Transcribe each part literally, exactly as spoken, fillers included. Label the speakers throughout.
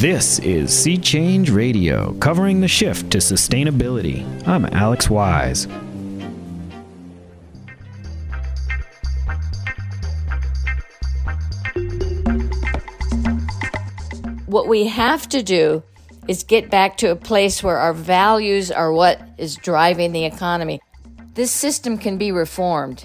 Speaker 1: This is Sea Change Radio, covering the shift to sustainability. I'm Alex Wise.
Speaker 2: What we have to do is get back to a place where our values are what is driving the economy. This system can be reformed.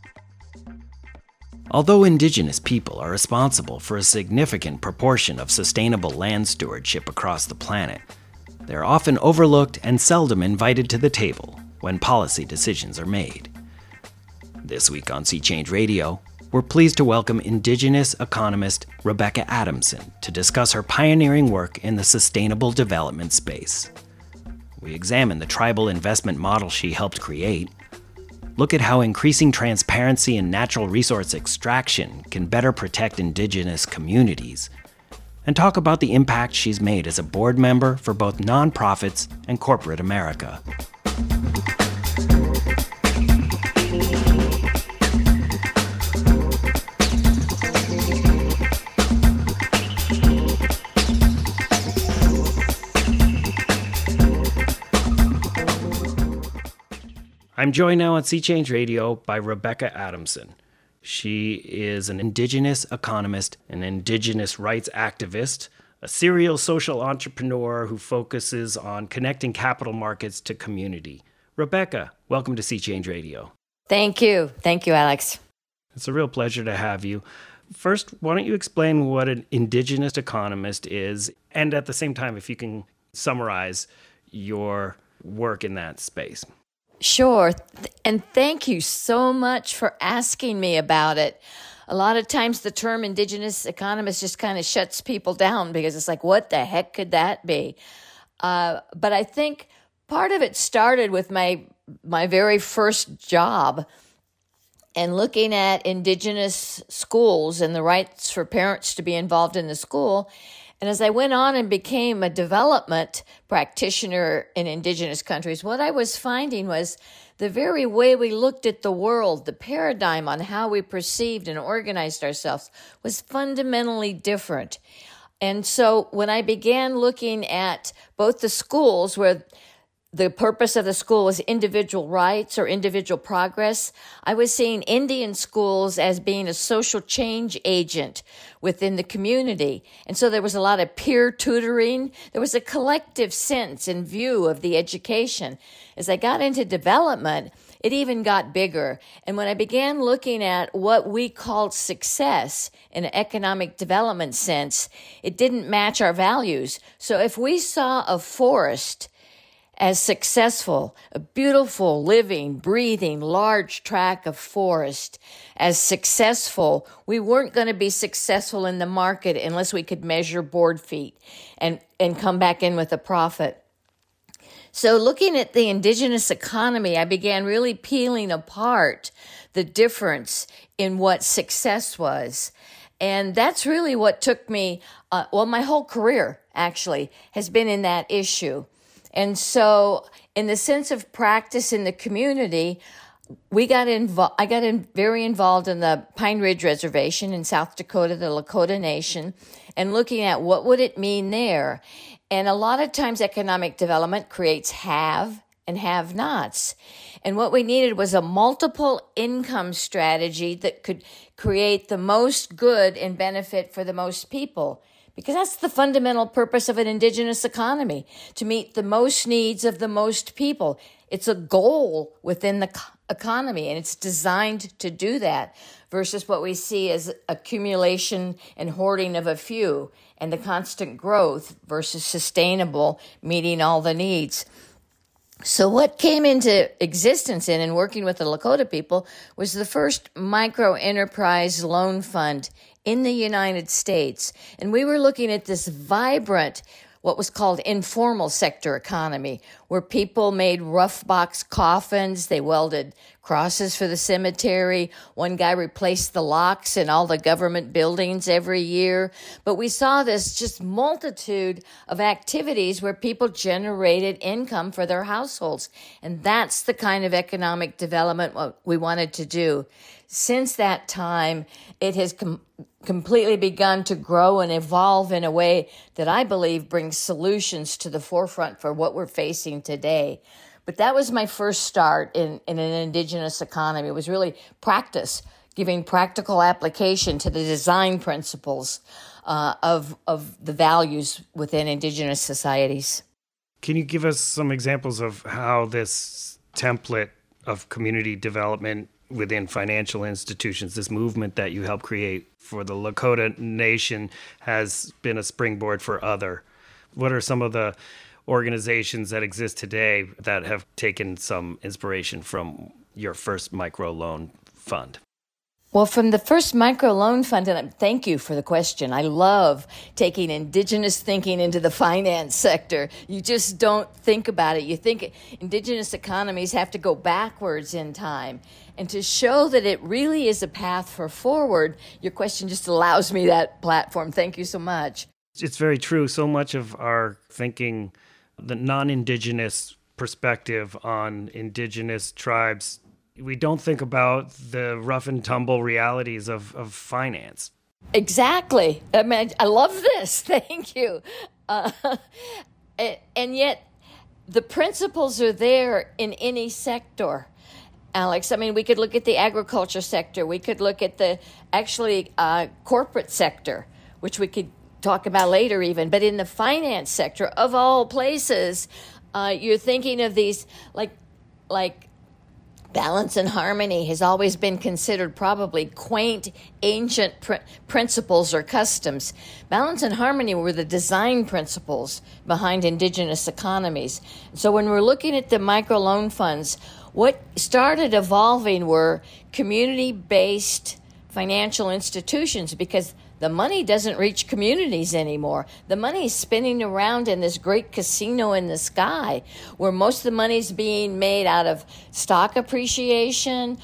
Speaker 3: Although indigenous people are responsible for a significant proportion of sustainable land stewardship across the planet, they're often overlooked and seldom invited to the table when policy decisions are made. This week on Sea Change Radio, we're pleased to welcome Indigenous economist Rebecca Adamson to discuss her pioneering work in the sustainable development space. We examine the tribal investment model she helped create, look at how increasing transparency in natural resource extraction can better protect indigenous communities, and talk about the impact she's made as a board member for both nonprofits and corporate America. I'm joined now on Sea Change Radio by Rebecca Adamson. She is an Indigenous economist, an Indigenous rights activist, a serial social entrepreneur who focuses on connecting capital markets to community. Rebecca, welcome to Sea Change Radio.
Speaker 2: Thank you. Thank you, Alex.
Speaker 3: It's a real pleasure to have you. First, why don't you explain what an Indigenous economist is, and at the same time, if you can summarize your work in that space.
Speaker 2: Sure. And thank you so much for asking me about it. A lot of times the term Indigenous economist just kind of shuts people down because it's like, what the heck could that be? Uh, but I think part of it started with my my very first job and looking at Indigenous schools and the rights for parents to be involved in the school. And as I went on and became a development practitioner in Indigenous countries, what I was finding was the very way we looked at the world, the paradigm on how we perceived and organized ourselves was fundamentally different. And so when I began looking at both the schools where the purpose of the school was individual rights or individual progress, I was seeing Indian schools as being a social change agent within the community. And so there was a lot of peer tutoring. There was a collective sense and view of the education. As I got into development, it even got bigger. And when I began looking at what we called success in an economic development sense, it didn't match our values. So if we saw a forest as successful, a beautiful, living, breathing, large tract of forest, as successful, we weren't going to be successful in the market unless we could measure board feet and, and come back in with a profit. So looking at the Indigenous economy, I began really peeling apart the difference in what success was. And that's really what took me, uh, well, my whole career actually has been in that issue. And so in the sense of practice in the community, we got involved, I got in, very involved in the Pine Ridge Reservation in South Dakota, the Lakota Nation, and looking at what would it mean there. And a lot of times economic development creates have and have-nots. And what we needed was a multiple income strategy that could create the most good and benefit for the most people. Because that's the fundamental purpose of an Indigenous economy, to meet the most needs of the most people. It's a goal within the economy, and it's designed to do that, versus what we see as accumulation and hoarding of a few, and the constant growth versus sustainable, meeting all the needs. So what came into existence in and working with the Lakota people was the first micro-enterprise loan fund in the United States. And we were looking at this vibrant, what was called informal sector economy, where people made rough box coffins, they welded crosses for the cemetery. One guy replaced the locks in all the government buildings every year. But we saw this just multitude of activities where people generated income for their households. And that's the kind of economic development what we wanted to do. Since that time, it has com- completely begun to grow and evolve in a way that I believe brings solutions to the forefront for what we're facing today. But that was my first start in, in an indigenous economy. It was really practice, giving practical application to the design principles uh, of, of the values within indigenous societies.
Speaker 4: Can you give us some examples of how this template of community development within financial institutions, this movement that you helped create for the Lakota Nation, has been a springboard for other? What are some of the organizations that exist today that have taken some inspiration from your first microloan fund?
Speaker 2: Well, from the first microloan fund, and thank you for the question. I love taking indigenous thinking into the finance sector. You just don't think about it. You think indigenous economies have to go backwards in time. And to show that it really is a path for forward, your question just allows me that platform. Thank you so much.
Speaker 4: It's very true. So much of our thinking, the non-indigenous perspective on indigenous tribes, we don't think about the rough and tumble realities of, of finance.
Speaker 2: Exactly. I mean, I love this. Thank you. Uh, and yet, the principles are there in any sector, Alex. I mean, we could look at the agriculture sector. We could look at the actually uh, corporate sector, which we could talk about later even. But in the finance sector, of all places, uh, you're thinking of these like like. Balance and harmony has always been considered probably quaint, ancient pr- principles or customs. Balance and harmony were the design principles behind indigenous economies. So when we're looking at the microloan funds, what started evolving were community-based financial institutions, because the money doesn't reach communities anymore. The money is spinning around in this great casino in the sky, where most of the money is being made out of stock appreciation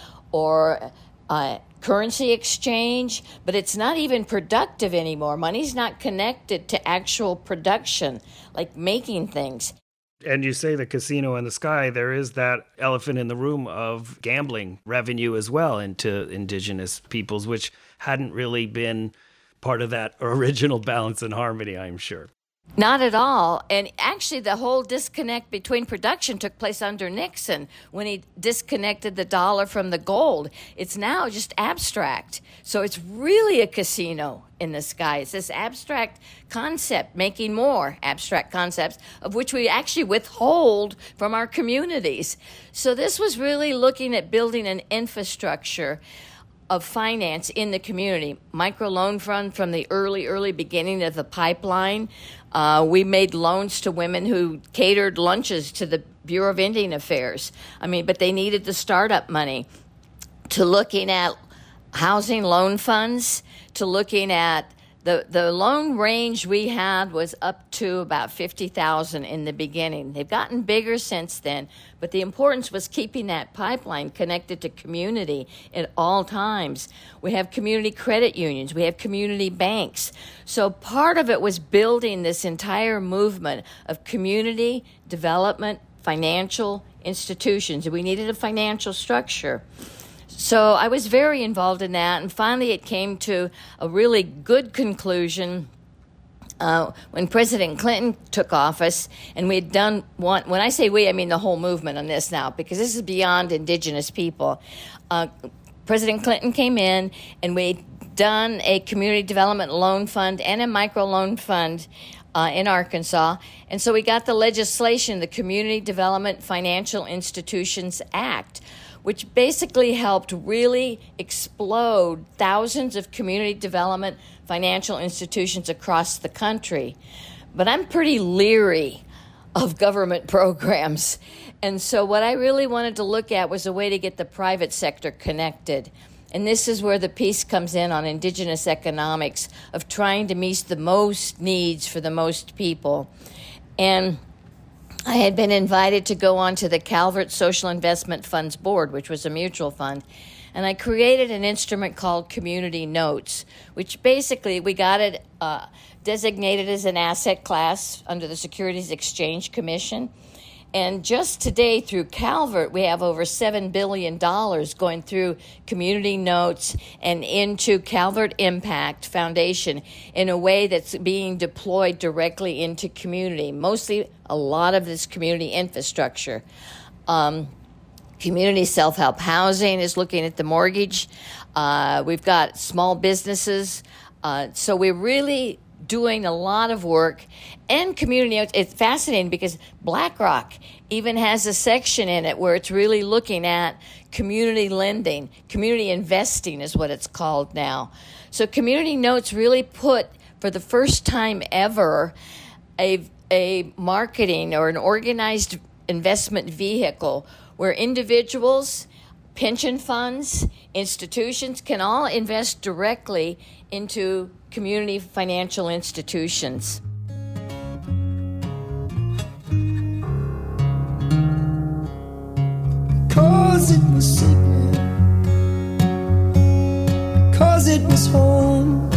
Speaker 2: or uh, currency exchange, but it's not even productive anymore. Money's not connected to actual production, like making things.
Speaker 4: And you say the casino in the sky, there is that elephant in the room of gambling revenue as well into indigenous peoples, which hadn't really been part of that original balance and harmony, I'm sure.
Speaker 2: Not at all. And actually, the whole disconnect between production took place under Nixon when he disconnected the dollar from the gold. It's now just abstract. So it's really a casino in the sky. It's this abstract concept, making more abstract concepts, of which we actually withhold from our communities. So this was really looking at building an infrastructure of finance in the community. Microloan fund from the early, early beginning of the pipeline. Uh, we made loans to women who catered lunches to the Bureau of Indian Affairs. I mean, but they needed the startup money. To looking at housing loan funds, to looking at the, the loan range we had was up to about fifty thousand in the beginning. They've gotten bigger since then, but the importance was keeping that pipeline connected to community at all times. We have community credit unions. We have community banks. So part of it was building this entire movement of community development, financial institutions. We needed a financial structure. So I was very involved in that, and finally it came to a really good conclusion uh, when President Clinton took office, and we had done one. When I say we, I mean the whole movement on this now, because this is beyond indigenous people. Uh, President Clinton came in, and we'd done a community development loan fund and a microloan fund Uh, in Arkansas. And so we got the legislation, the Community Development Financial Institutions Act, which basically helped really explode thousands of community development financial institutions across the country. But I'm pretty leery of government programs. And so what I really wanted to look at was a way to get the private sector connected. And this is where the piece comes in on indigenous economics, of trying to meet the most needs for the most people. And I had been invited to go on to the Calvert Social Investment Fund's board, which was a mutual fund, and I created an instrument called Community Notes, which basically we got it uh, designated as an asset class under the Securities Exchange Commission. And just today through Calvert, we have over seven billion dollars going through Community Notes and into Calvert Impact Foundation in a way that's being deployed directly into community, mostly a lot of this community infrastructure. Um, Community self-help housing is looking at the mortgage. Uh, we've got small businesses. Uh, so we're really doing a lot of work. And community, it's fascinating because BlackRock even has a section in it where it's really looking at community lending. Community investing is what it's called now. So Community Notes really put, for the first time ever, a, a marketing or an organized investment vehicle where individuals, pension funds, institutions can all invest directly into community financial institutions.
Speaker 5: Cause it was sacred, cause it was home,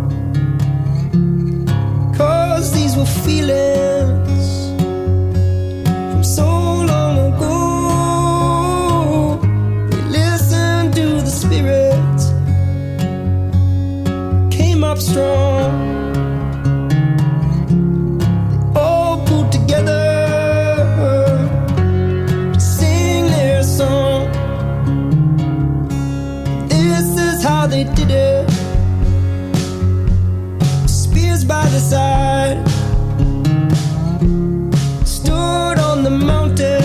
Speaker 5: cause these were feelings from so long ago. We listened to the spirit, came up strong. They all pulled together to sing their song. This is how they did it. Spears by the side, stood on the mountain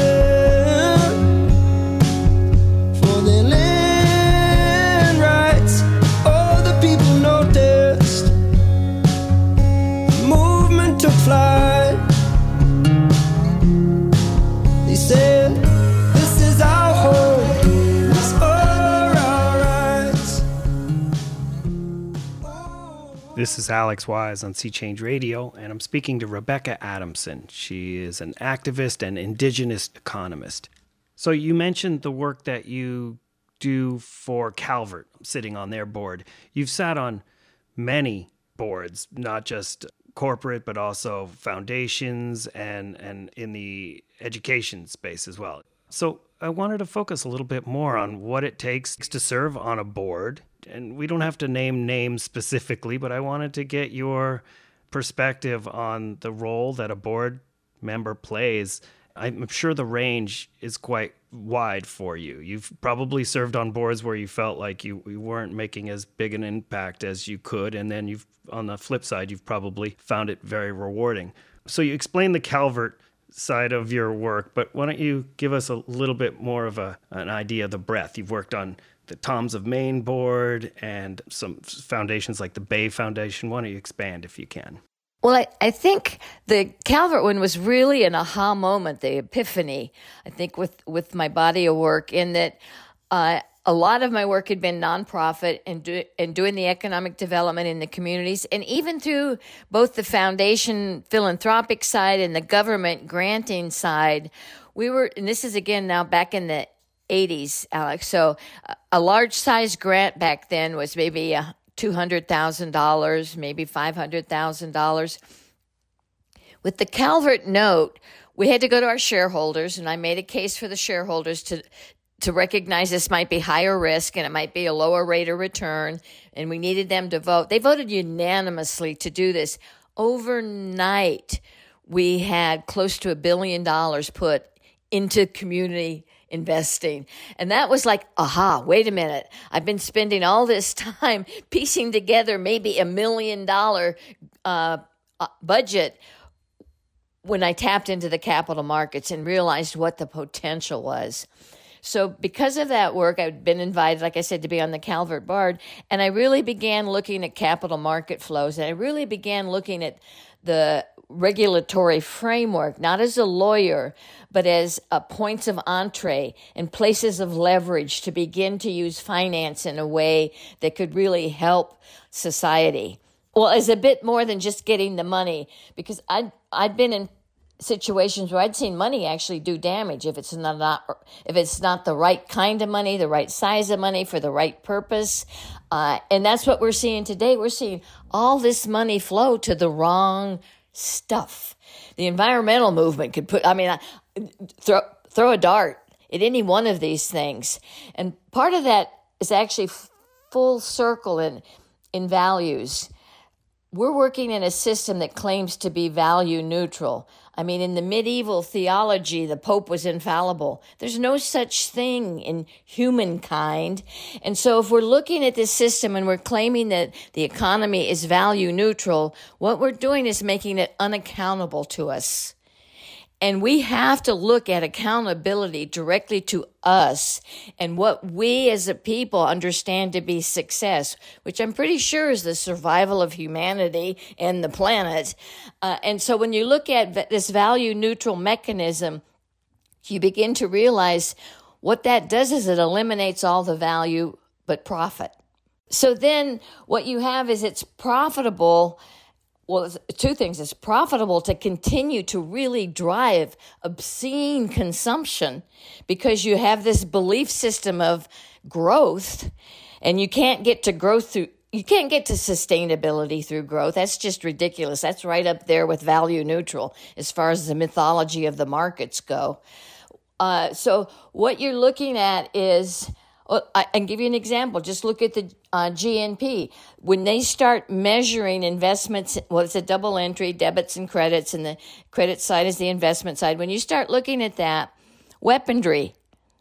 Speaker 5: for their land rights. All the people noticed the movement took flight. They said, this is our home, these are our rights.
Speaker 4: This is Alex Wise on Sea Change Radio, and I'm speaking to Rebecca Adamson. She is an activist and indigenous economist. So you mentioned the work that you do for Calvert, sitting on their board. You've sat on many boards, not just corporate, but also foundations and, and in the education space as well. So I wanted to focus a little bit more on what it takes to serve on a board. And we don't have to name names specifically, but I wanted to get your perspective on the role that a board member plays. I'm sure the range is quite wide for you. You've probably served on boards where you felt like you, you weren't making as big an impact as you could, and then you've, on the flip side, you've probably found it very rewarding. So you explained the Calvert side of your work, but why don't you give us a little bit more of a an idea of the breadth? You've worked on the Toms of Maine board and some foundations like the Bay Foundation. Why don't you expand if you can?
Speaker 2: Well, I, I think the Calvert one was really an aha moment, the epiphany, I think, with, with my body of work, in that uh, a lot of my work had been nonprofit and, do, and doing the economic development in the communities, and even through both the foundation philanthropic side and the government granting side, we were, and this is again now back in the eighties, Alex, so a, a large size grant back then was maybe a two hundred thousand dollars, maybe five hundred thousand dollars. With the Calvert note, we had to go to our shareholders, and I made a case for the shareholders to to recognize this might be higher risk and it might be a lower rate of return, and we needed them to vote. They voted unanimously to do this. Overnight, we had close to a billion dollars put into community investing. And that was like, aha, wait a minute. I've been spending all this time piecing together maybe a million dollar uh, budget when I tapped into the capital markets and realized what the potential was. So because of that work, I'd been invited, like I said, to be on the Calvert board, and I really began looking at capital market flows, and I really began looking at the regulatory framework, not as a lawyer, but as a points of entree and places of leverage to begin to use finance in a way that could really help society. Well, as a bit more than just getting the money, because I'd, I'd been in situations where I'd seen money actually do damage if it's not, not if it's not the right kind of money, the right size of money for the right purpose. Uh, and that's what we're seeing today. We're seeing all this money flow to the wrong stuff. The environmental movement could put, I mean, throw, throw a dart at any one of these things. And part of that is actually full circle in, in values. We're working in a system that claims to be value neutral. I mean, in the medieval theology, the Pope was infallible. There's no such thing in humankind. And so if we're looking at this system and we're claiming that the economy is value neutral, what we're doing is making it unaccountable to us. And we have to look at accountability directly to us and what we as a people understand to be success, which I'm pretty sure is the survival of humanity and the planet. Uh, and so when you look at this value neutral mechanism, you begin to realize what that does is it eliminates all the value but profit. So then what you have is it's profitable. Well, it's two things. It's profitable to continue to really drive obscene consumption because you have this belief system of growth, and you can't get to growth through, you can't get to sustainability through growth. That's just ridiculous. That's right up there with value neutral as far as the mythology of the markets go. Uh, so what you're looking at is, well, I can give you an example. Just look at the uh, G N P. When they start measuring investments, well, it's a double entry, debits and credits, and the credit side is the investment side. When you start looking at that, weaponry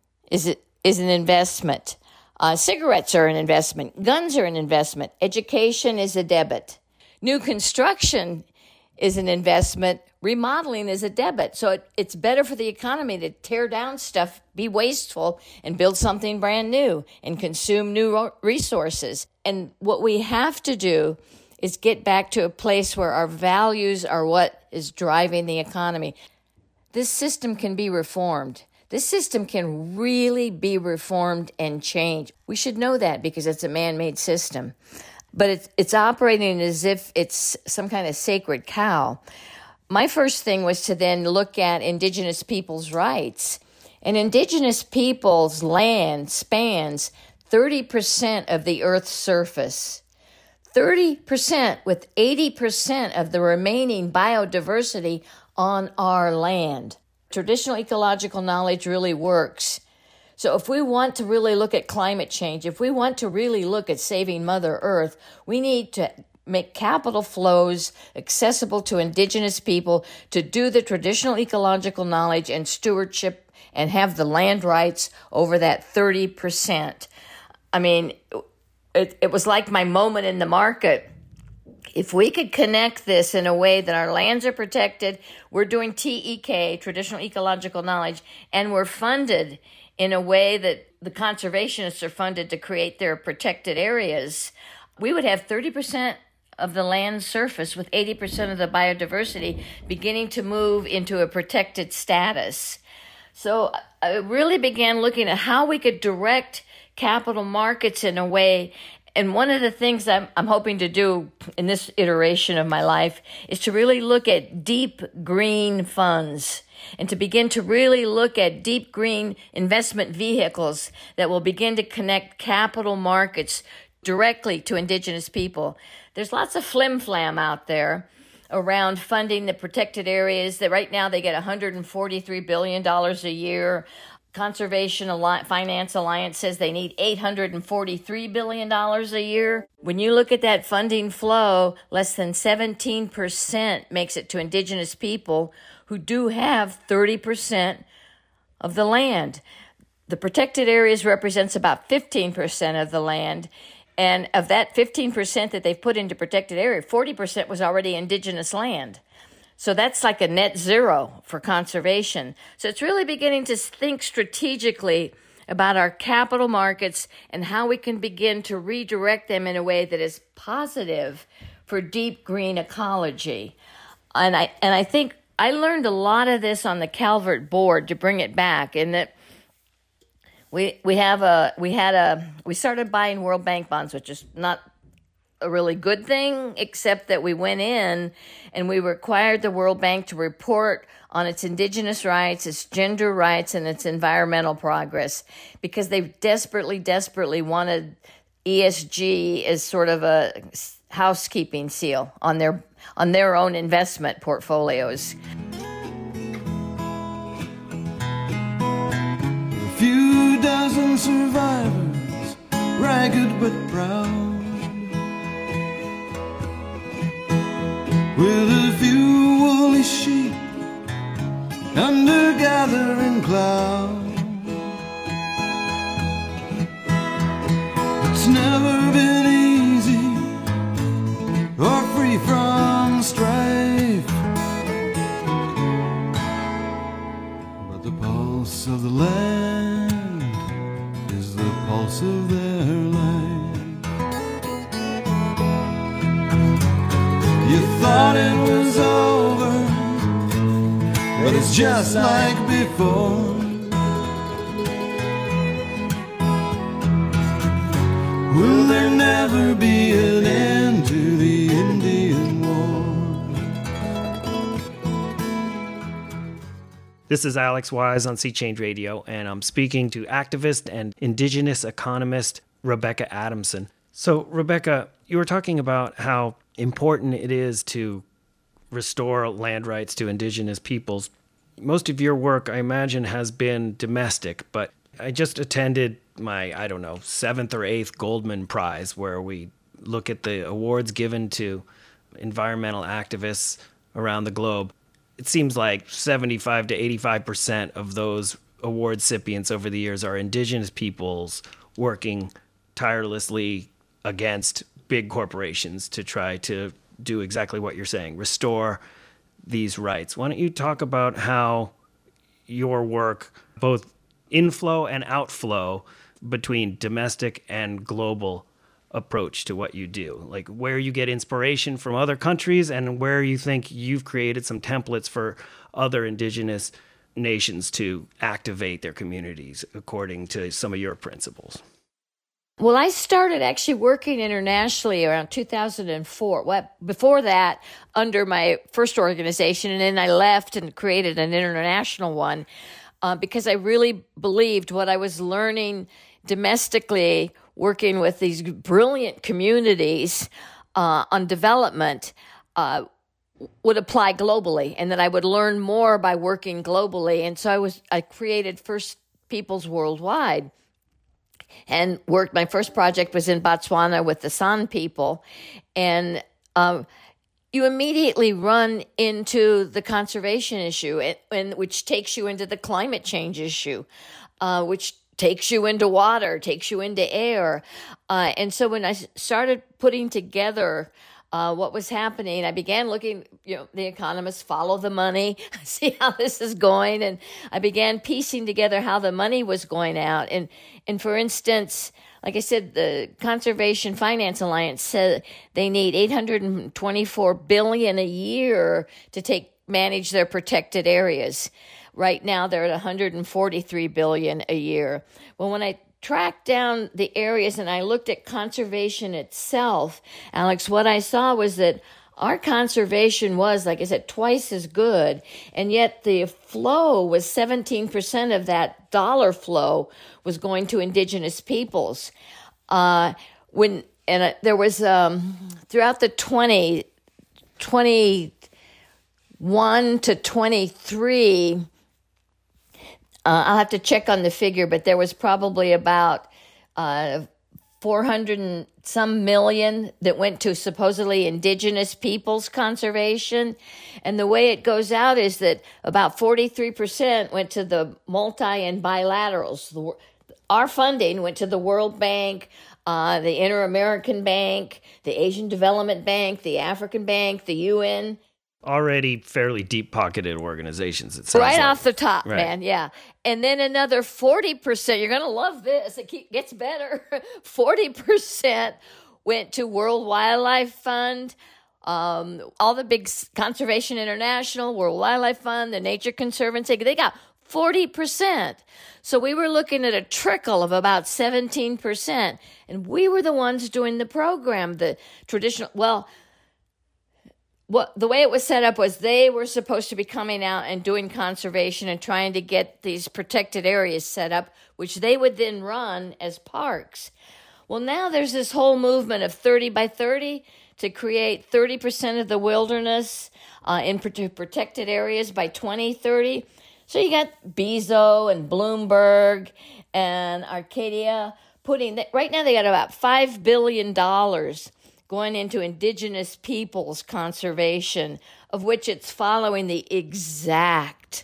Speaker 2: is it is an investment. Uh, cigarettes are an investment. Guns are an investment. Education is a debit. New construction is an investment. Remodeling is a debit. So it, it's better for the economy to tear down stuff, be wasteful, and build something brand new and consume new resources. And what we have to do is get back to a place where our values are what is driving the economy. This system can be reformed. This system can really be reformed and changed. We should know that because it's a man-made system. But it's, it's operating as if it's some kind of sacred cow. My first thing was to then look at indigenous people's rights. And indigenous people's land spans thirty percent of the Earth's surface. thirty percent with eighty percent of the remaining biodiversity on our land. Traditional ecological knowledge really works. So if we want to really look at climate change, if we want to really look at saving Mother Earth, we need to make capital flows accessible to indigenous people to do the traditional ecological knowledge and stewardship and have the land rights over that thirty percent. I mean, it, it was like my moment in the market. If we could connect this in a way that our lands are protected, we're doing T E K, traditional ecological knowledge, and we're funded in a way that the conservationists are funded to create their protected areas, we would have thirty percent of the land surface with eighty percent of the biodiversity beginning to move into a protected status. So I really began looking at how we could direct capital markets in a way. And one of the things I'm, I'm hoping to do in this iteration of my life is to really look at deep green funds and to begin to really look at deep green investment vehicles that will begin to connect capital markets directly to indigenous people. There's lots of flim-flam out there around funding the protected areas that right now they get one hundred forty-three billion dollars a year. Conservation Finance Alliance says they need eight hundred forty-three billion dollars a year. When you look at that funding flow, less than seventeen percent makes it to indigenous people who do have thirty percent of the land. The protected areas represents about fifteen percent of the land. And of that fifteen percent that they've put into protected area, forty percent was already indigenous land. So that's like a net zero for conservation. So it's really beginning to think strategically about our capital markets and how we can begin to redirect them in a way that is positive for deep green ecology. And I and I think I learned a lot of this on the Calvert board to bring it back, in that we we have a we had a we started buying World Bank bonds, which is not a really good thing, except that we went in and we required the World Bank to report on its indigenous rights, its gender rights, and its environmental progress, because they desperately, desperately wanted E S G as sort of a housekeeping seal on their on their own investment portfolios.
Speaker 5: A few dozen survivors, ragged but proud, with a few woolly sheep under gathering cloud. It's never been easy or free from strife, but the pulse of the land is the pulse of their life. You thought it was over, but it's just like before. Will there never be an end to the Indian War?
Speaker 4: This is Alex Wise on Sea Change Radio, and I'm speaking to activist and indigenous economist Rebecca Adamson. So, Rebecca, you were talking about how important it is to restore land rights to indigenous peoples. Most of your work, I imagine, has been domestic, but I just attended my, I don't know, seventh or eighth Goldman Prize, where we look at the awards given to environmental activists around the globe. It seems like seventy-five to eighty-five percent of those award recipients over the years are indigenous peoples working tirelessly against big corporations to try to do exactly what you're saying, restore these rights. Why don't you talk about how your work, both inflow and outflow between domestic and global approach to what you do, like where you get inspiration from other countries and where you think you've created some templates for other indigenous nations to activate their communities according to some of your principles.
Speaker 2: Well, I started actually working internationally around two thousand four. Well, before that, under my first organization, and then I left and created an international one uh, because I really believed what I was learning domestically, working with these brilliant communities uh, on development, uh, would apply globally, and that I would learn more by working globally. And so I was I created First Peoples Worldwide. And worked. My first project was in Botswana with the San people, and um, you immediately run into the conservation issue, and, and which takes you into the climate change issue, uh, which takes you into water, takes you into air, uh, and so when I started putting together Uh, what was happening, I began looking, you know, the economists follow the money, see how this is going. And I began piecing together how the money was going out. And, and for instance, like I said, the Conservation Finance Alliance said they need eight hundred twenty-four billion dollars a year to take manage their protected areas. Right now, they're at one hundred forty-three billion dollars a year. Well, when I tracked down the areas and I looked at conservation itself, Alex, what I saw was that our conservation was, like I said, twice as good, and yet the flow was seventeen percent of that dollar flow was going to indigenous peoples. Uh, when and uh, there was um, throughout the twenty, twenty-one to twenty-three. Uh, I'll have to check on the figure, but there was probably about uh, four hundred and some million that went to supposedly indigenous peoples conservation. And the way it goes out is that about forty-three percent went to the multi and bilaterals. The, our funding went to the World Bank, uh, the Inter-American Bank, the Asian Development Bank, the African Bank, the U N.
Speaker 4: Already fairly deep-pocketed organizations, it sounds
Speaker 2: right
Speaker 4: like.
Speaker 2: Off the top,
Speaker 4: Right.
Speaker 2: man, yeah. And then another forty percent, you're going to love this, it keep, gets better, forty percent went to World Wildlife Fund, um, all the big Conservation International, World Wildlife Fund, the Nature Conservancy, they got forty percent. So we were looking at a trickle of about seventeen percent. And we were the ones doing the program, the traditional, well, what the way it was set up was they were supposed to be coming out and doing conservation and trying to get these protected areas set up, which they would then run as parks. Well, now there's this whole movement of thirty by thirty to create thirty percent of the wilderness uh, in protected areas by twenty thirty. So you got Bezo and Bloomberg and Arcadia putting, right now they got about five billion dollars going into indigenous peoples conservation, of which it's following the exact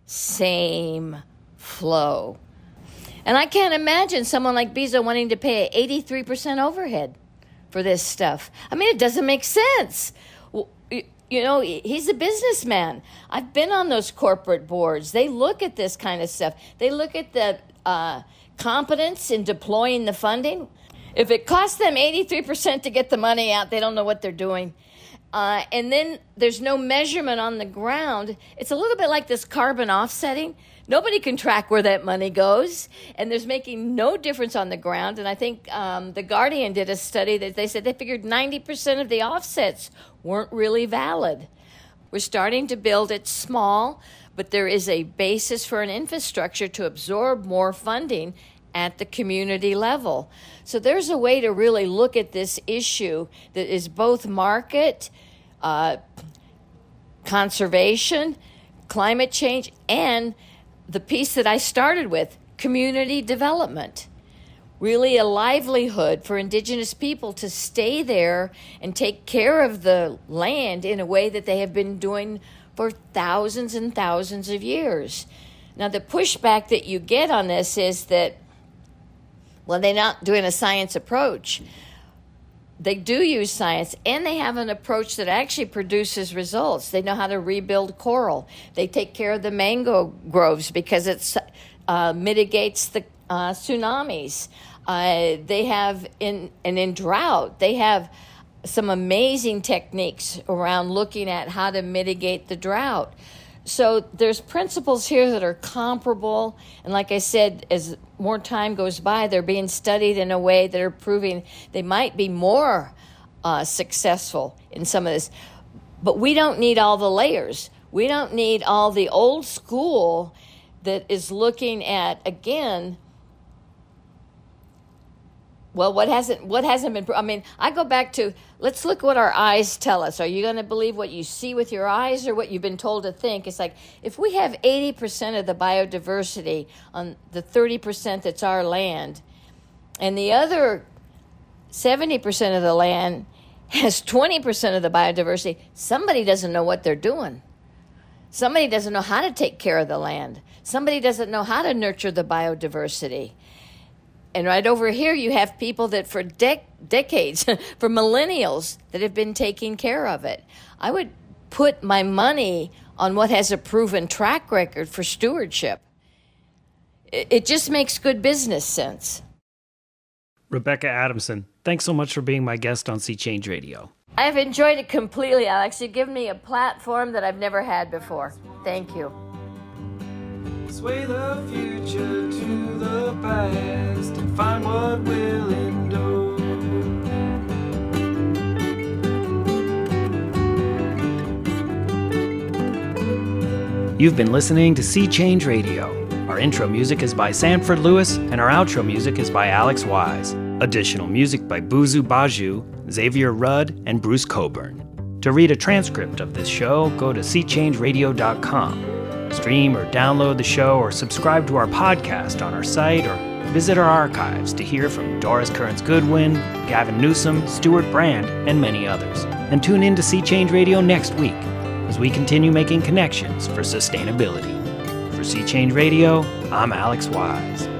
Speaker 2: same flow. And I can't imagine someone like Bezo wanting to pay eighty-three percent overhead for this stuff. I mean, it doesn't make sense. Well, you know, he's a businessman. I've been on those corporate boards. They look at this kind of stuff. They look at the uh, competence in deploying the funding. If it costs them eighty-three percent to get the money out, they don't know what they're doing. Uh, and then there's no measurement on the ground. It's a little bit like this carbon offsetting. Nobody can track where that money goes, and there's making no difference on the ground. And I think um, The Guardian did a study that they said they figured ninety percent of the offsets weren't really valid. We're starting to build it small, but there is a basis for an infrastructure to absorb more funding at the community level. So there's a way to really look at this issue that is both market, uh, conservation, climate change, and the piece that I started with, community development. Really a livelihood for indigenous people to stay there and take care of the land in a way that they have been doing for thousands and thousands of years. Now, the pushback that you get on this is that, well, they're not doing a science approach. They do use science, and they have an approach that actually produces results. They know how to rebuild coral. They take care of the mango groves because it uh, mitigates the uh, tsunamis. Uh, they have, in and in drought, they have some amazing techniques around looking at how to mitigate the drought. So there's principles here that are comparable, and like I said, as more time goes by, they're being studied in a way that are proving they might be more uh, successful in some of this. But we don't need all the layers. We don't need all the old school that is looking at, again, well, what hasn't what hasn't been, I mean, I go back to, let's look what our eyes tell us. Are you going to believe what you see with your eyes or what you've been told to think? It's like, if we have eighty percent of the biodiversity on the thirty percent that's our land, and the other seventy percent of the land has twenty percent of the biodiversity, somebody doesn't know what they're doing. Somebody doesn't know how to take care of the land. Somebody doesn't know how to nurture the biodiversity. And right over here, you have people that for dec- decades, for millennials, that have been taking care of it. I would put my money on what has a proven track record for stewardship. It, it just makes good business sense.
Speaker 4: Rebecca Adamson, thanks so much for being my guest on Sea Change Radio.
Speaker 2: I've enjoyed it completely, Alex. You've given me a platform that I've never had before. Thank you.
Speaker 5: Sway the future to the past and find what will endure.
Speaker 3: You've been listening to Sea Change Radio. Our intro music is by Sanford Lewis, and our outro music is by Alex Wise. Additional music by Buzu Baju, Xavier Rudd, and Bruce Coburn. To read a transcript of this show, go to sea change radio dot com. Stream or download the show or subscribe to our podcast on our site or visit our archives to hear from Doris Kearns Goodwin, Gavin Newsom, Stuart Brand, and many others. And tune in to Sea Change Radio next week as we continue making connections for sustainability. For Sea Change Radio, I'm Alex Wise.